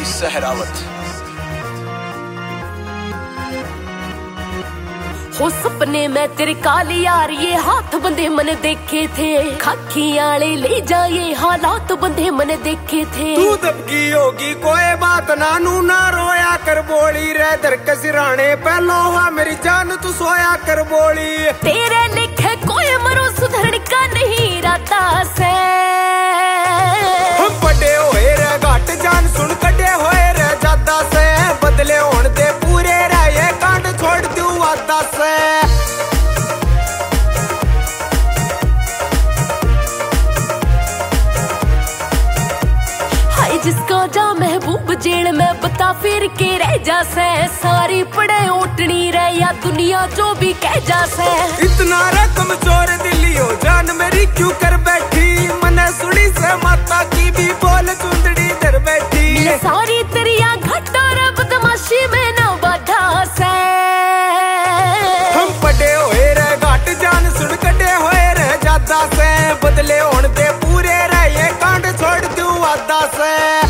की सहरावत। हो सपने में तेरे काले यार ये हाथ बंधे मन देखे थे, खाकी आले ले जाए हालात बंधे मन देखे थे। तू दबकी होगी कोई बात नानू ना रोया कर बोली रे दर के सिराने पहलो हा मेरी जान तू सोया कर बोली। तेरे लिखे कोई मरो सुधरने का नहीं इरादा से, हम बड़े होए रे घाट जान सुन कटे होए रे ज्यादा से, बदले होने दे पूरे रे ये कांड छोड़ दू वादा से। हाय जिसका जा महबूब जेल में बता फिर के रह जा से, सारी पड़े ओटनी रे या दुनिया जो भी कह जा से। इतना रकम चोर दिली हो जान मेरी क्यों कर बैठी, मने सुनी से माता की भी बोल चुंदड़ी दर बैठी। सारी तेरिया घटा रे बदमाशी में ना बाधा से, हम पड़े होए रे घाट जान सुन कटे होए रे ज्यादा से, बदले होने दे पूरे रे ये कांड छोड़ दू वादा से।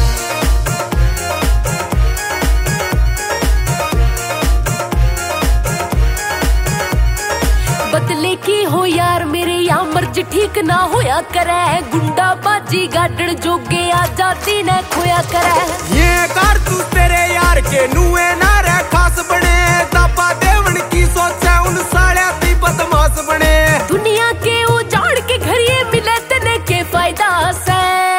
बदले की हो यार मेरे या मर्ज ठीक ना होया करे, गुंडा बाजी गाडन जोगे आजादी न खोया करे। ये कारतूस तेरे यार के नुए ना रे खास बने, दाबा देवन की सोचे उन साड़िया ती बदमाश बने। दुनिया के उजाड़ के घर ये मिले तने के फायदा से,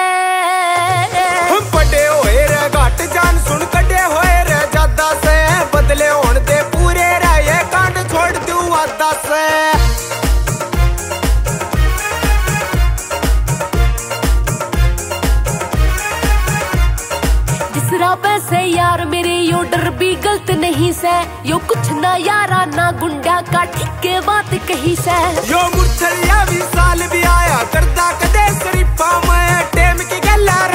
हम पड़े होए रे घाट जान सुन कटे होए रे ज्यादा से, बदले होने दे पूरे रे ये कांड छोड़ दू वादा से। पैसे यार मेरे यो डर भी गलत नहीं से, यो कुछ ना यारा ना गुंडा का ठीक बात कही से। यो मुरछलिया भी साल भी आया करदा कदे शरीफा में टेम की गल्ला